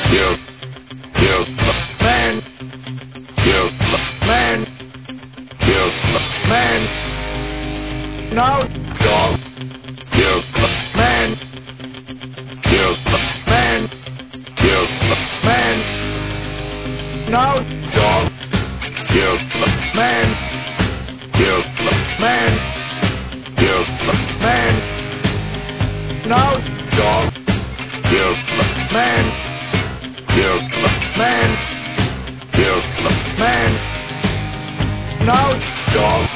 You, man, you, man, you, man, no dog, you, man, you, man, you, man, no dog, you, man, you, man, you, man, no dog, you, man, you, man, you, man, no dog.